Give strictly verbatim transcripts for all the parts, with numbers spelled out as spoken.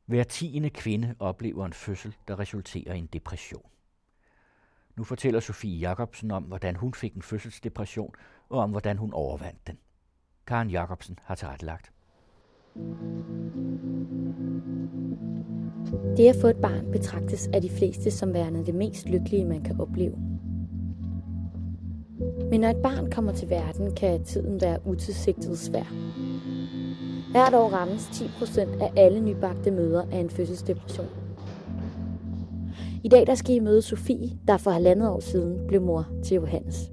Hver tiende kvinde oplever en fødsel, der resulterer i en depression. Nu fortæller Sofie Jacobsen om, hvordan hun fik en fødselsdepression, og om, hvordan hun overvandt den. Karen Jacobsen har tilrettelagt. Det at få et barn betragtes af de fleste som værende det mest lykkelige, man kan opleve. Men når et barn kommer til verden, kan tiden være utilsigtet svær. Hvert år rammes ti procent af alle nybagte mødre af en fødselsdepression. I dag der skal I møde Sofie, der for halvandet år siden blev mor til Johannes.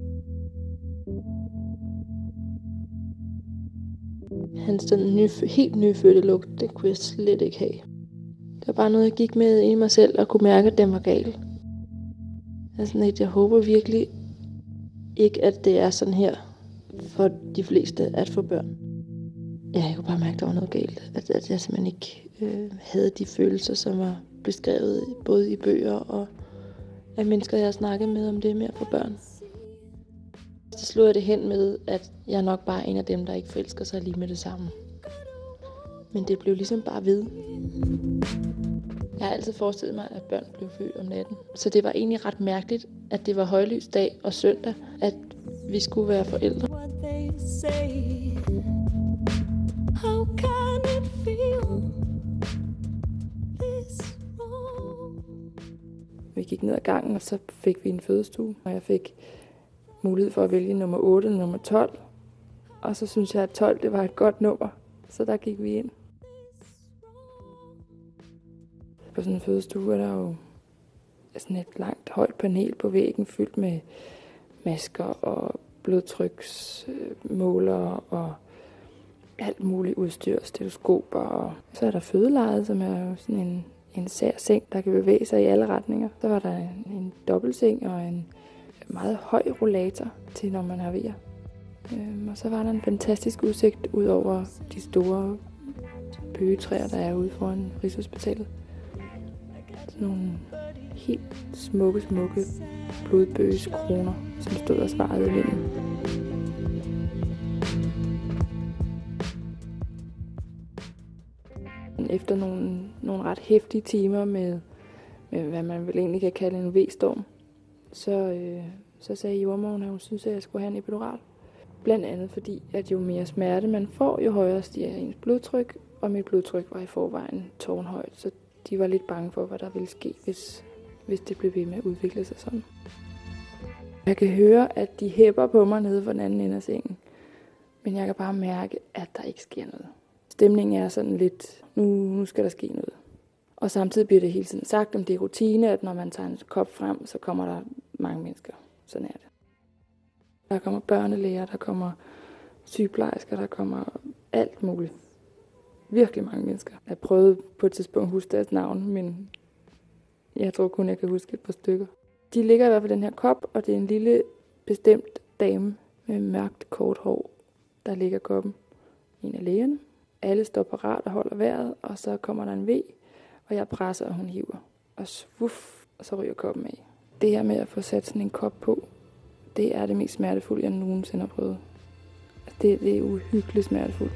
Hans den nyf- helt nyfødte lugt, det kunne jeg slet ikke have. Det var bare noget, jeg gik med i mig selv og kunne mærke, at den var gal. Altså, jeg håber virkelig ikke, at det er sådan her for de fleste at få børn. Ja, jeg kunne bare mærke, at der var noget galt. At, at jeg simpelthen ikke øh, havde de følelser, som var beskrevet både i bøger og af mennesker, jeg har snakket med om det med at få børn. Så slog jeg det hen med, at jeg nok bare er en af dem, der ikke forelsker sig lige med det samme. Men det blev ligesom bare ved. Jeg har altid forestillet mig, at børn blev født om natten. Så det var egentlig ret mærkeligt, at det var højlysdag og søndag, at vi skulle være forældre. Vi gik ned ad gangen, og så fik vi en fødestue, og jeg fik mulighed for at vælge nummer otte eller nummer tolv. Og så synes jeg, at tolv det var et godt nummer, så der gik vi ind. På sådan en fødestue er der jo sådan et langt højt panel på væggen, fyldt med masker og blodtryksmålere og alt muligt udstyr, stetoskoper. Og så er der fødelejet, som er jo sådan en, en sær seng, der kan bevæge sig i alle retninger. Så var der en, en dobbeltseng og en meget høj rollator til, når man har vejer. Øhm, og så var der en fantastisk udsigt ud over de store bøgetræer, der er ude foran Rigshospitalet. Sådan nogle helt smukke, smukke blodbøgeskroner, som stod og svarede i vinden. Efter nogle, nogle ret heftige timer med, med, hvad man vel egentlig kan kalde en V-storm, så, øh, så sagde jordemoderen, at hun synes, at jeg skulle have en epidural. Blandt andet fordi, at jo mere smerte man får, jo højere stiger ens blodtryk, og mit blodtryk var i forvejen tårnhøjt, så de var lidt bange for, hvad der ville ske, hvis, hvis det blev ved med at udvikle sig sådan. Jeg kan høre, at de hæpper på mig nede for den anden ende af sengen, men jeg kan bare mærke, at der ikke sker noget. Stemningen er sådan lidt, nu, nu skal der ske noget. Og samtidig bliver det hele tiden sagt, om det er rutine, at når man tager en kop frem, så kommer der mange mennesker. Sådan er det. Der kommer børnelæger, der kommer sygeplejersker, der kommer alt muligt. Virkelig mange mennesker. Jeg prøvede på et tidspunkt at huske deres navn, men jeg tror kun, jeg kan huske et par stykker. De ligger i hvert fald i den her kop, og det er en lille bestemt dame med mørkt kort hår, der ligger i koppen. En af lægerne. Alle står parat og holder vejret, og så kommer der en V, og jeg presser, og hun hiver. Og svuff, og så ryger koppen af. Det her med at få sat sådan en kop på, det er det mest smertefulde, jeg nogensinde har prøvet. Det, det er uhyggeligt smertefuldt.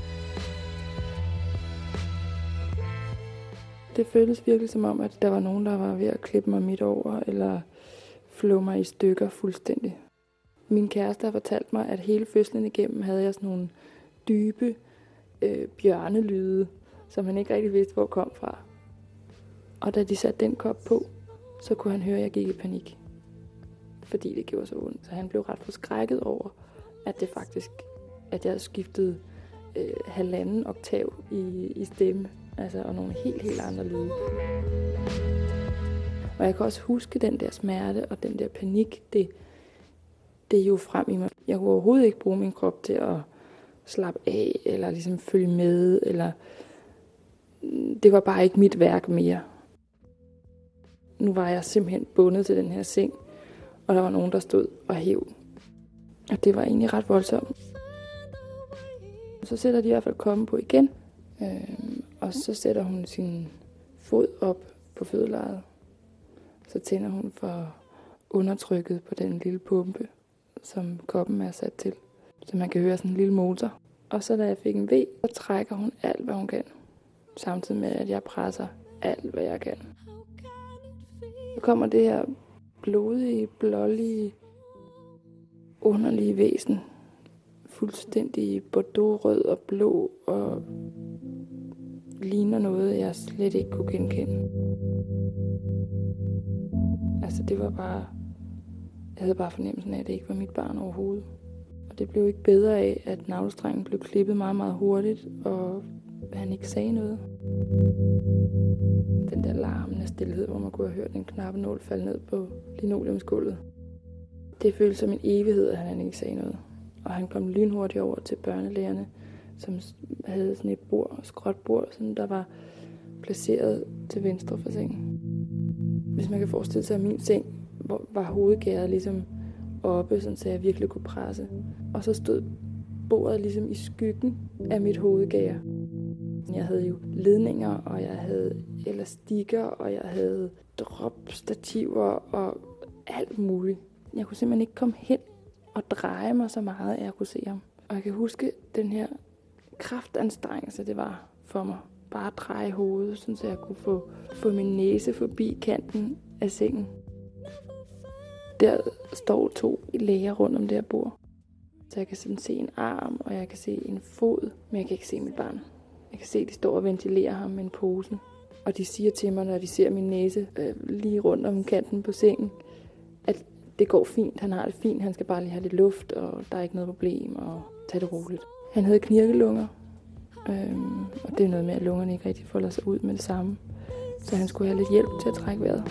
Det føltes virkelig som om, at der var nogen, der var ved at klippe mig midt over, eller flå mig i stykker fuldstændig. Min kæreste har fortalt mig, at hele fødslen igennem havde jeg sådan nogle dybe øh, bjørnelyde, som han ikke rigtig vidste, hvor kom fra. Og da de satte den kop på, så kunne han høre, at jeg gik i panik. Fordi det gjorde så ondt. Så han blev ret forskrækket over, at det faktisk, at jeg havde skiftet øh, halvanden oktav i, i stemme. Altså, og nogle helt, helt andre lyde. Og jeg kan også huske den der smerte og den der panik, det, det er jo frem i mig. Jeg kunne overhovedet ikke bruge min krop til at slappe af, eller ligesom følge med, eller det var bare ikke mit værk mere. Nu var jeg simpelthen bundet til den her seng, og der var nogen, der stod og hæv. Og det var egentlig ret voldsomt. Så sætter de i hvert fald kommen på igen, øh, og så sætter hun sin fod op på fødelejet. Så tænder hun for undertrykket på den lille pumpe, som koppen er sat til. Så man kan høre sådan en lille motor. Og så da jeg fik en V, så trækker hun alt, hvad hun kan. samtidig med, at jeg presser alt, hvad jeg kan. Så kommer det her blodige, blålige, underlige væsen. Fuldstændig bordeaux-rød og blå, og ligner noget, jeg slet ikke kunne genkende. Altså, det var bare... Jeg havde bare fornemmelsen af, at det ikke var mit barn overhovedet. Og det blev ikke bedre af, at navlestrengen blev klippet meget, meget hurtigt, og han ikke sagde noget. Den der larmende stillhed, hvor man kunne have hørt en knappenål falde ned på linoleumsgulvet. Det føltes som en evighed, at han ikke sagde noget. Og han kom lynhurtigt over til børnelægerne, som havde sådan et bord, skråt bord, sådan der var placeret til venstre for sengen. Hvis man kan forestille sig, at min seng hvor var hovedgæret ligesom oppe, sådan så jeg virkelig kunne presse. Og så stod bordet ligesom i skyggen af mit hovedgær. Jeg havde jo ledninger, og jeg havde elastikker, og jeg havde dropstativer og alt muligt. Jeg kunne simpelthen ikke komme hen og dreje mig så meget, at jeg kunne se ham. Og jeg kan huske den her kraftanstrengelse, det var for mig. Bare at dreje hovedet, så jeg kunne få, få min næse forbi kanten af sengen. Der står to læger rundt om det her bord. Så jeg kan sådan se en arm, og jeg kan se en fod, men jeg kan ikke se mit barn. Jeg kan se, at de står og ventilerer ham med en pose. Og de siger til mig, når de ser min næse øh, lige rundt om kanten på sengen, at det går fint, han har det fint, han skal bare lige have lidt luft, og der er ikke noget problem, og tage det roligt. Han havde knirkelunger, øhm, og det er noget med, at lungerne ikke rigtig folder sig ud med det samme. Så han skulle have lidt hjælp til at trække vejret.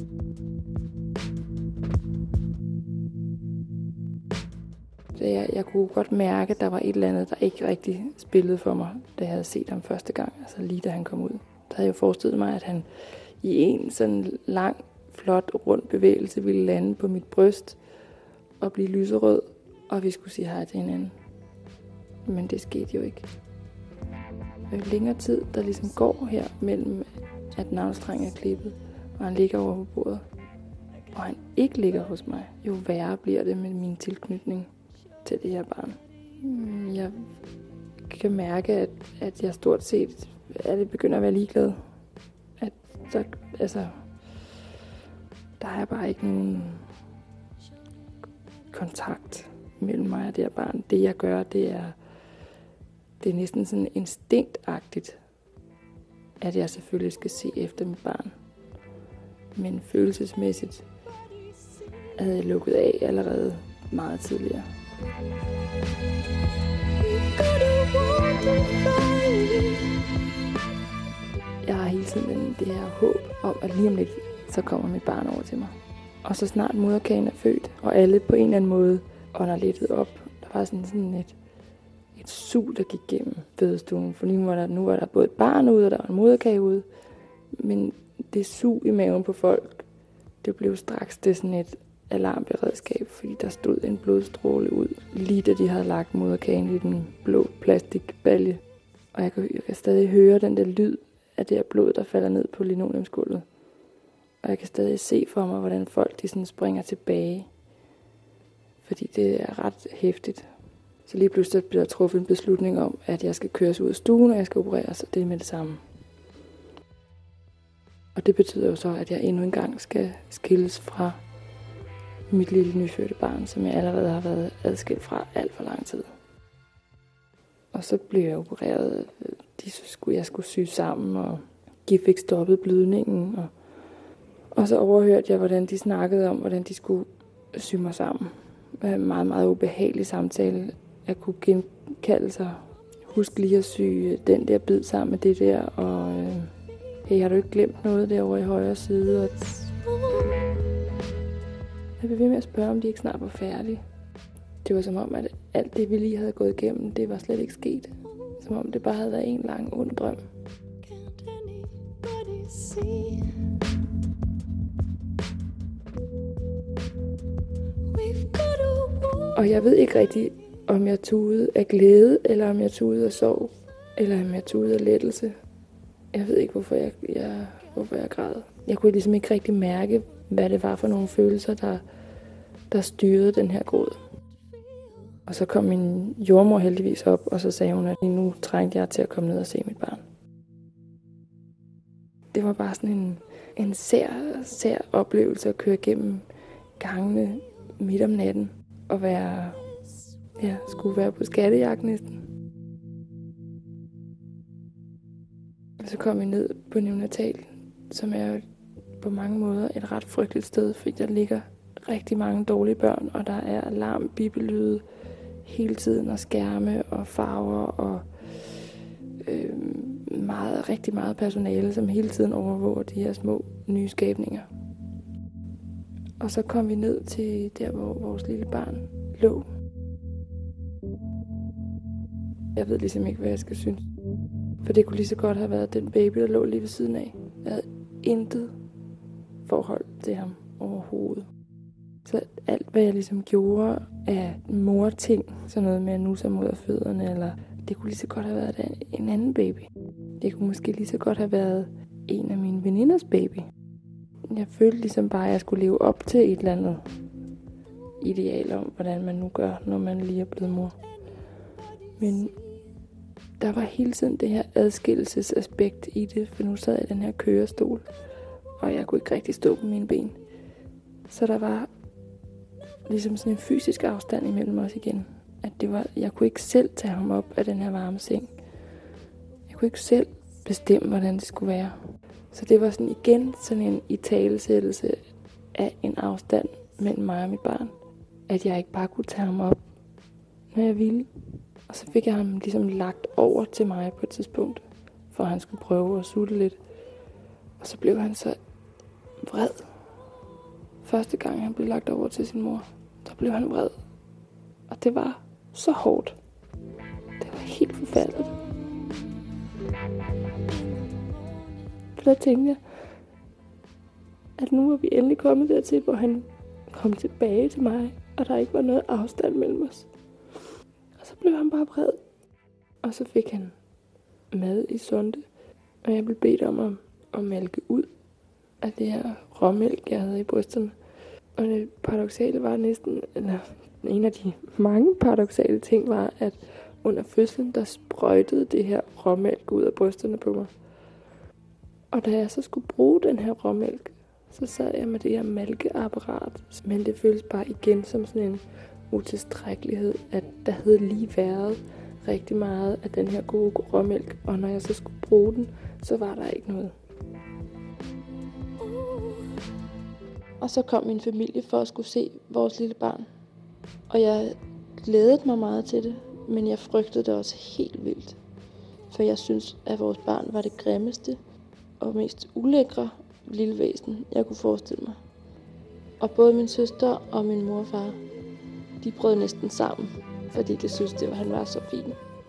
Så jeg, jeg kunne godt mærke, at der var et eller andet, der ikke rigtig spillede for mig, da jeg havde set ham første gang, altså lige da han kom ud. Der havde jeg forestillet mig, at han i en sådan lang, flot, rund bevægelse ville lande på mit bryst og blive lyserød, og vi skulle sige hej til hinanden. Men det skete jo ikke. Jo længere tid, der ligesom går her mellem, at navlestrengen er klippet, og han ligger over på bordet, og han ikke ligger hos mig, jo værre bliver det med min tilknytning til det her barn. Jeg kan mærke, at, at jeg stort set er det begynder at være ligeglad. At så, altså, der er bare ikke nogen kontakt mellem mig og det her barn. Det jeg gør, det er, det er næsten sådan instinktagtigt, at jeg selvfølgelig skal se efter mit barn. Men følelsesmæssigt havde jeg lukket af allerede meget tidligere. Jeg har hele tiden det her håb om, at lige om lidt, så kommer mit barn over til mig. Og så snart moderkagen er født, og alle på en eller anden måde ånder lettet op, der var sådan, sådan et, et sug, der gik gennem fødestuen. For nu var, der, nu var der både et barn ude, og der var en moderkage ude. Men det sug i maven på folk, det blev straks det sådan et alarmberedskab, fordi der stod en blodstråle ud, lige da de havde lagt moderkagen i den blå plastikbalje. Og jeg kan, jeg kan stadig høre den der lyd af det her blod, der falder ned på linoleumsgulvet. Og jeg kan stadig se for mig, hvordan folk de sådan springer tilbage. Fordi det er ret hæftigt. Så lige pludselig bliver der truffet en beslutning om, at jeg skal køres ud af stuen, og jeg skal opereres, og det er med det samme. Og det betyder jo så, at jeg endnu en gang skal skilles fra mit lille nyfødte barn, som jeg allerede har været adskilt fra alt for lang tid. Og så blev jeg opereret. De skulle, jeg skulle sy sammen, og de fik stoppet blødningen. Og, og så overhørte jeg, hvordan de snakkede om, hvordan de skulle sy mig sammen. En meget, meget ubehagelig samtale. Jeg kunne genkalde sig. Husk lige at sy den der bid sammen med det der. Og øh, hey, har du ikke glemt noget derovre i højre side? Og jeg blev ved med at spørge, om de ikke snart var færdige. Det var som om, at alt det, vi lige havde gået igennem, det var slet ikke sket. Som om det bare havde været en lang ond drøm. Og jeg ved ikke rigtig, om jeg tudede af glæde, eller om jeg tudede af sorg, eller om jeg tudede af lettelse. Jeg ved ikke, hvorfor jeg, jeg, hvorfor jeg græd. Jeg kunne ligesom ikke rigtig mærke, hvad det var for nogle følelser, der, der styrede den her gråd. Og så kom min jordmor heldigvis op, og så sagde hun, at nu trængte jeg til at komme ned og se mit barn. det var bare sådan en, en sær, sær oplevelse at køre gennem gangene midt om natten og være, ja, skulle være på skattejagt næsten. Og så kom vi ned på neonatal, som er på mange måder et ret frygteligt sted, fordi der ligger rigtig mange dårlige børn, og der er alarm, bibelyde hele tiden, og skærme og farver og øh, meget, rigtig meget personale, som hele tiden overvåger de her små nye skabninger. Og så kom vi ned til der, hvor vores lille barn lå. Jeg ved ligesom ikke, hvad jeg skal synes. For det kunne lige så godt have været den baby, der lå lige ved siden af. Jeg havde intet forhold til ham overhovedet. Så alt, hvad jeg ligesom gjorde af mor-ting, sådan noget med at nusse mod af fødderne, eller det kunne lige så godt have været en anden baby. Det kunne måske lige så godt have været en af mine veninders baby. Jeg følte ligesom bare, at jeg skulle leve op til et eller andet ideal om, hvordan man nu gør, når man lige er blevet mor. Men der var hele tiden det her adskillelsesaspekt i det, for nu sad jeg i den her kørestol, og jeg kunne ikke rigtig stå på mine ben. Så der var ligesom sådan en fysisk afstand imellem os igen. At det var, jeg kunne ikke selv tage ham op af den her varme seng. Jeg kunne ikke selv bestemme, hvordan det skulle være. Så det var sådan igen sådan en italesættelse af en afstand mellem mig og mit barn. At jeg ikke bare kunne tage ham op, når jeg ville. Og så fik jeg ham ligesom lagt over til mig på et tidspunkt, for at han skulle prøve at sutte lidt. Og så blev han så vred. Første gang han blev lagt over til sin mor, så blev han vred. Og det var så hårdt. Det var helt forfærdeligt. For der tænkte jeg, at nu var vi endelig kommet dertil, hvor han kom tilbage til mig, og der ikke var noget afstand mellem os. Og så blev han bare vred. Og så fik han mad i sonde, og jeg blev bedt om at, at mælke ud af det her råmælk, jeg havde i brysterne. Og det paradoksale var næsten, eller en af de mange paradoksale ting var, at under fødslen, der sprøjtede det her råmælk ud af brysterne på mig. Og da jeg så skulle bruge den her råmælk, så sad jeg med det her mælkeapparat. Men det føltes bare igen som sådan en utilstrækkelighed, at der havde lige været rigtig meget af den her gode råmælk. Og når jeg så skulle bruge den, så var der ikke noget. Og så kom min familie for at skulle se vores lille barn. Og jeg glædede mig meget til det, men jeg frygtede det også helt vildt. For jeg synes, at vores barn var det grimmeste og mest ulækre lille væsen, jeg kunne forestille mig. Og både min søster og min mor og far, de brød næsten sammen, fordi de syntes, at han var så fin.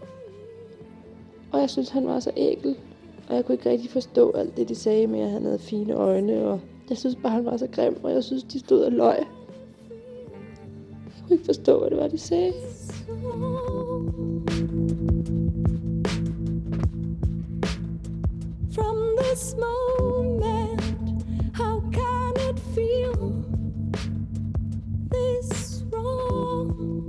Og jeg synes, han var så ækel, og jeg kunne ikke rigtig forstå alt det, de sagde med, at han havde fine øjne, og jeg synes bare, han var så grim, og jeg synes, de stod og løg. Jeg kunne ikke forstå, hvad det var, de sagde. From this moment, how can it feel this wrong?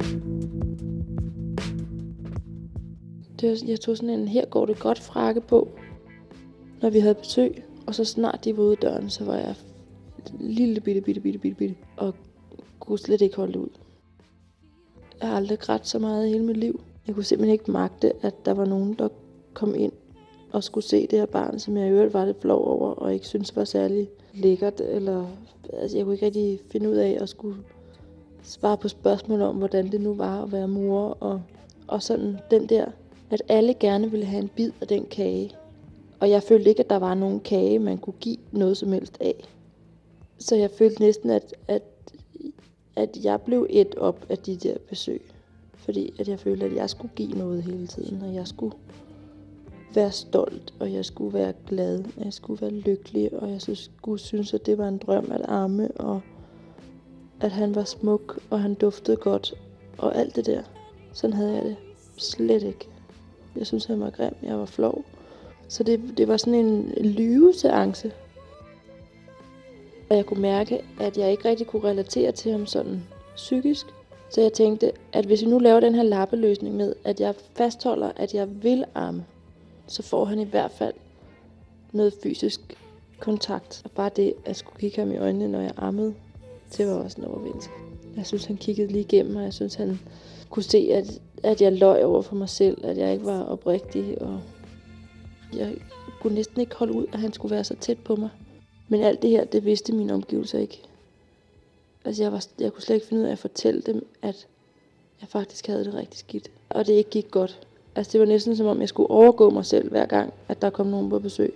Det var, jeg tog sådan en, her går det godt frakke på, når vi havde besøg. Og så snart de var ude af døren, så var jeg lille bitte, bitte, bitte, bitte, bitte, og kunne slet ikke holde det ud. Jeg har aldrig grædt så meget i hele mit liv. Jeg kunne simpelthen ikke magte, at der var nogen, der kom ind og skulle se det her barn, som jeg i øvrigt var lidt flov over, og ikke synes var særlig lækkert. Eller, altså, jeg kunne ikke rigtig finde ud af at skulle svare på spørgsmål om, hvordan det nu var at være mor. Og, og sådan den der, at alle gerne ville have en bid af den kage. Og jeg følte ikke, at der var nogen kage, man kunne give noget som helst af. Så jeg følte næsten, at, at, at jeg blev et op af de der besøg. Fordi at jeg følte, at jeg skulle give noget hele tiden, og jeg skulle være stolt, og jeg skulle være glad, og jeg skulle være lykkelig, og jeg skulle synes, at det var en drøm at amme, og at han var smuk, og han duftede godt, og alt det der. Sådan havde jeg det slet ikke. Jeg synes, han var grim, jeg var flov. Så det, det var sådan en lyveseance. Og jeg kunne mærke, at jeg ikke rigtig kunne relatere til ham sådan psykisk. Så jeg tænkte, at hvis vi nu laver den her lappeløsning med, at jeg fastholder, at jeg vil amme, så får han i hvert fald noget fysisk kontakt. Og bare det, at skulle kigge ham i øjnene, når jeg ammede, det var også en overvindelse. Jeg synes, han kiggede lige igennem, og jeg synes, han kunne se, at, at jeg løj over for mig selv, at jeg ikke var oprigtig, og jeg kunne næsten ikke holde ud, at han skulle være så tæt på mig. Men alt det her, det vidste mine omgivelser ikke. Altså, jeg, var, jeg kunne slet ikke finde ud af at fortælle dem, at jeg faktisk havde det rigtig skidt. Og det ikke gik godt. Altså, det var næsten som om, jeg skulle overgå mig selv, hver gang, at der kom nogen på besøg.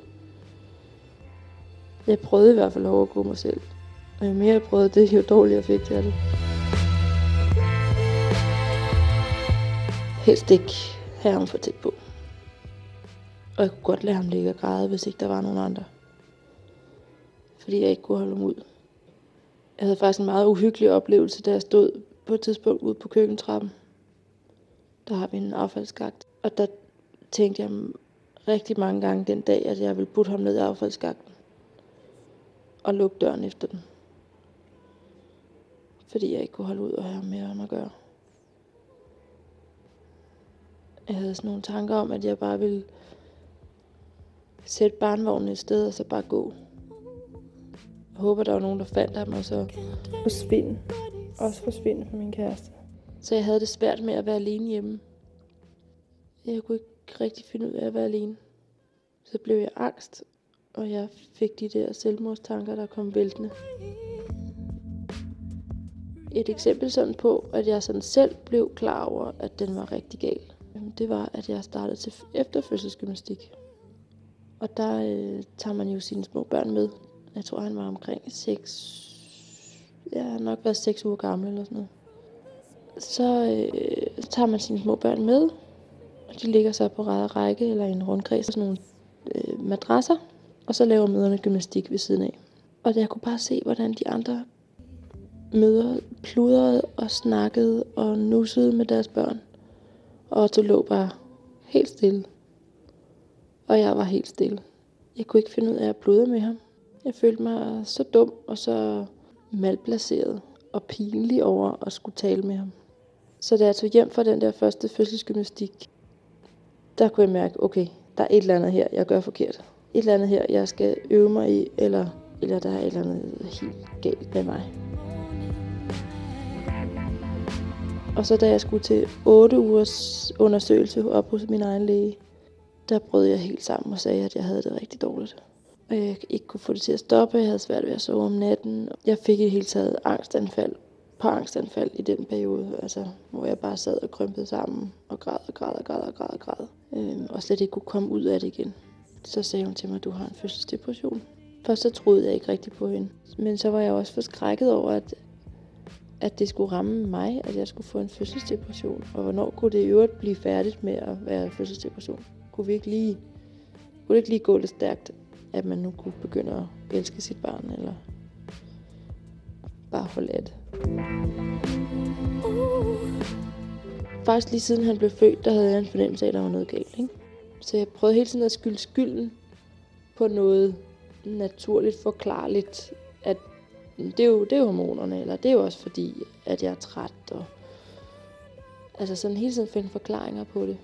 Jeg prøvede i hvert fald at overgå mig selv. Og jo mere jeg prøvede det, jo dårligere fik jeg det. Helst ikke have ham for tæt på. Og jeg kunne godt lade ham ligge og græde, hvis ikke der var nogen andre. Fordi jeg ikke kunne holde ham ud. Jeg havde faktisk en meget uhyggelig oplevelse, da jeg stod på et tidspunkt ude på køkkentrappen. Der har vi en affaldsskagt. Og der tænkte jeg rigtig mange gange den dag, at jeg ville putte ham ned i affaldsskagten. Og lukke døren efter den. Fordi jeg ikke kunne holde ud og have ham med ham at gøre. Jeg havde sådan nogle tanker om, at jeg bare ville sætte barnevognen et sted og så bare gå. Jeg håber, der var nogen, der fandt ham og så forsvinde. Også forsvinde fra min kæreste. Så jeg havde det svært med at være alene hjemme. Jeg kunne ikke rigtig finde ud af at være alene. Så blev jeg angst, og jeg fik de der selvmordstanker, der kom væltende. Et eksempel sådan på, at jeg sådan selv blev klar over, at den var rigtig gal. Det var, at jeg startede til efterfødselsgymnastik. Og der øh, tager man jo sine små børn med. Jeg tror, han var omkring seks... Jeg har nok været seks uger gammel eller sådan noget. Så øh, tager man sine små børn med. Og de ligger så på ræd og række eller i en rundkreds af sådan nogle øh, madrasser. Og så laver mødrene gymnastik ved siden af. Og jeg kunne bare se, hvordan de andre mødre pludrede og snakkede og nussede med deres børn. Og Otto lå bare helt stille. Og jeg var helt stille. Jeg kunne ikke finde ud af at pludre med ham. Jeg følte mig så dum og så malplaceret og pinlig over at skulle tale med ham. Så da jeg tog hjem fra den der første fødselsgymnastik, der kunne jeg mærke, okay, der er et eller andet her, jeg gør forkert. Et eller andet her, jeg skal øve mig i, eller, eller der er et eller andet helt galt med mig. Og så da jeg skulle til otte ugers undersøgelse op hos min egen læge, der brød jeg helt sammen og sagde, at jeg havde det rigtig dårligt. Og jeg ikke kunne få det til at stoppe, jeg havde svært ved at sove om natten. Jeg fik i det hele taget angstanfald på angstanfald i den periode, altså, hvor jeg bare sad og krympede sammen og græd og græd og græd og græd og græd. Øhm, og slet ikke kunne komme ud af det igen. Så sagde hun til mig, at du har en fødselsdepression. Først så troede jeg ikke rigtig på hende. Men så var jeg også forskrækket over, at, at det skulle ramme mig, at jeg skulle få en fødselsdepression. Og hvornår kunne det i øvrigt blive færdigt med at være fødselsdepression? Kunne vi ikke lige, kunne det ikke lige gå lidt stærkt, at man nu kunne begynde at elske sit barn, eller bare holde af det. Faktisk lige siden han blev født, der havde jeg en fornemmelse af, at der var noget galt, ikke? Så jeg prøvede hele tiden at skylde skylden på noget naturligt forklarligt, at det er jo, det er jo hormonerne, eller det er jo også fordi, at jeg er træt, og altså sådan hele tiden finde forklaringer på det.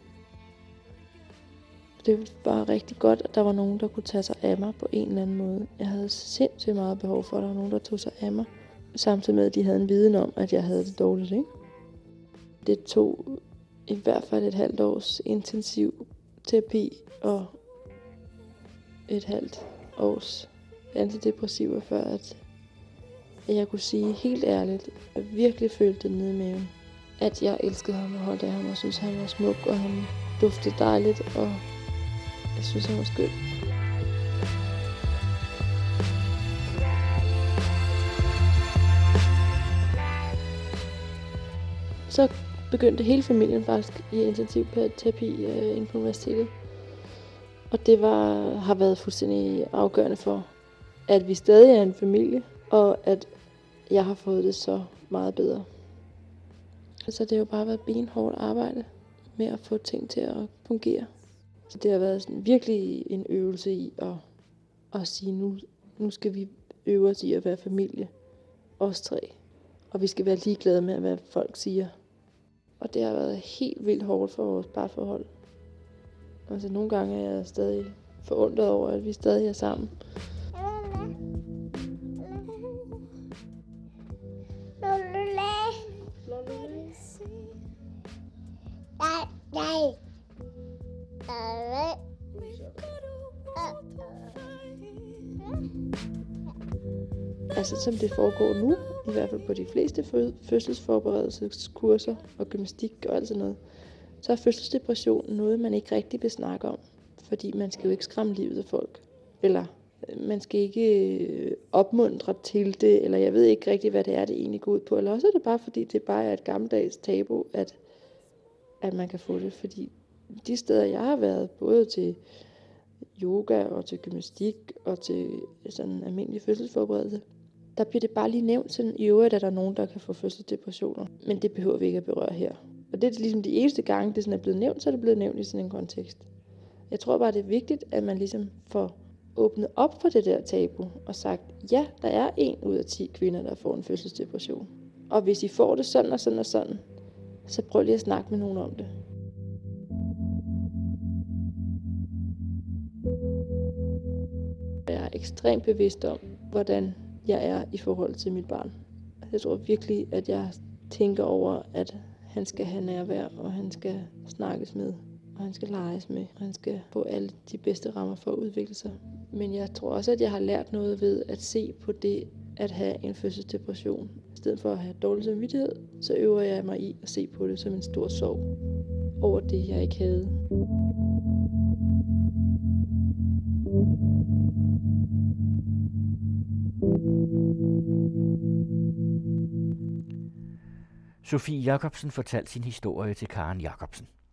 Det var rigtig godt, at der var nogen, der kunne tage sig af mig på en eller anden måde. Jeg havde sindssygt meget behov for, at der var nogen, der tog sig af mig. Samtidig med, at de havde en viden om, at jeg havde det dårligt, ikke? Det tog i hvert fald et halvt års intensiv terapi og et halvt års antidepressiver, før at jeg kunne sige helt ærligt, at jeg virkelig følte det nede i maven, at jeg elskede ham og holdt af ham og synes han var smuk, og han duftede dejligt, og jeg synes han var skøn. Så begyndte hele familien faktisk i intensiv terapi øh, inde på universitetet. Og det var, har været fuldstændig afgørende for, at vi stadig er en familie, og at jeg har fået det så meget bedre. Så det har jo bare været benhårdt arbejde med at få ting til at fungere. Så det har været sådan virkelig en øvelse i at, at sige, nu, nu skal vi øve os i at være familie, os tre. Og vi skal være ligeglade med, hvad folk siger. Og det har været helt vildt hårdt for vores parforhold. Altså nogle gange er jeg stadig forundret over, at vi stadig er sammen. Nej. Altså som det foregår nu, i hvert fald på de fleste fødselsforberedelseskurser og gymnastik og alt sådan noget, så er fødselsdepression noget, man ikke rigtig vil snakke om. Fordi man skal jo ikke skræmme livet af folk. Eller man skal ikke opmuntre til det, eller jeg ved ikke rigtig, hvad det er, det egentlig går ud på. Eller også er det bare, fordi det bare er et gammeldags tabu, at, at man kan få det. Fordi de steder, jeg har været, både til yoga og til gymnastik og til sådan almindelig fødselsforberedelse, der bliver det bare lige nævnt sådan, i øvrigt, at der er nogen, der kan få fødselsdepressioner. Men det behøver vi ikke at berøre her. Og det er ligesom de eneste gange, det sådan er blevet nævnt, så er det blevet nævnt i sådan en kontekst. Jeg tror bare, det er vigtigt, at man ligesom får åbnet op for det der tabu og sagt, ja, der er en ud af ti kvinder, der får en fødselsdepression. Og hvis I får det sådan og sådan og sådan, så prøv lige at snakke med nogen om det. Jeg er ekstremt bevidst om, hvordan jeg er i forhold til mit barn. Jeg tror virkelig, at jeg tænker over, at han skal have nærvær, og han skal snakkes med, og han skal leges med, og han skal få alle de bedste rammer for at udvikle sig. Men jeg tror også, at jeg har lært noget ved at se på det at have en fødselsdepression. I stedet for at have dårlig samvittighed, så øver jeg mig i at se på det som en stor sorg over det, jeg ikke havde. Sofie Jacobsen fortalte sin historie til Karen Jacobsen.